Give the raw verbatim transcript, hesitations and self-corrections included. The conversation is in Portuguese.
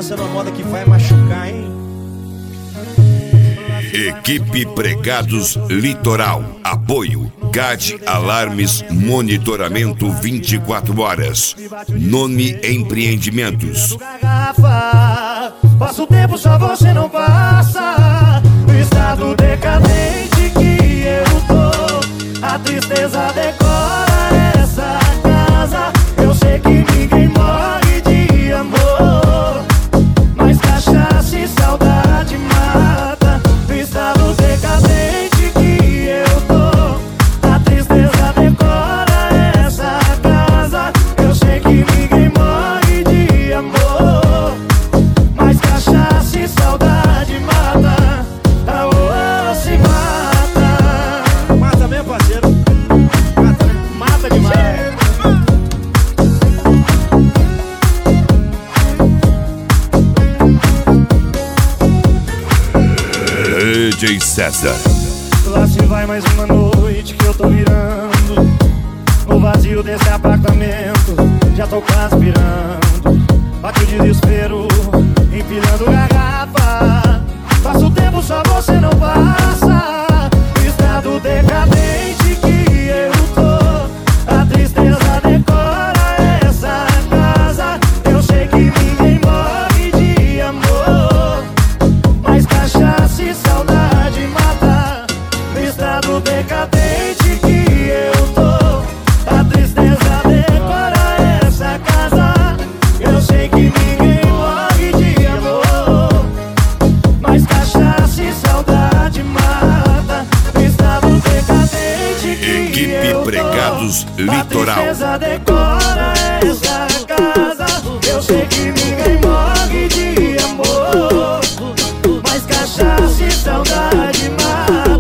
essa é uma moda que vai machucar, hein? Equipe Pregados Litoral. Apoio C A D Alarmes Monitoramento vinte e quatro horas. Nome Empreendimentos. Passa o tempo, só você não passa. O estado decadente que eu tô, a tristeza decora essa casa. Eu sei que ninguém morre de amor, mas cachaça e saudade mata. O estado decadente que eu tô, a tristeza decora essa casa. Eu sei que ninguém morre de amor, mas cachaça e saudade mata. Aô, se mata. Mata mesmo, parceiro. Mata, né? Mata demais. D J César. Lá se vai mais uma noite que eu tô virando. O vazio desse apartamento, já tô quase virando. Bate o desespero, empilhando garrafa. Passa o tempo, só você não passa. O estado decadente que eu tô, a tristeza decora essa casa. Eu sei que ninguém morre de amor, mas cachaça e saudade mata. O estado decadente que eu tô, a tristeza decora essa casa. Eu sei que ninguém morre de amor, mas cachaça e saudade mata. O estado decadente que Equipe eu tô, Pregados a Litoral. tristeza decora essa casa. Eu sei que ninguém morre de amor, mas cachaça e saudade mata.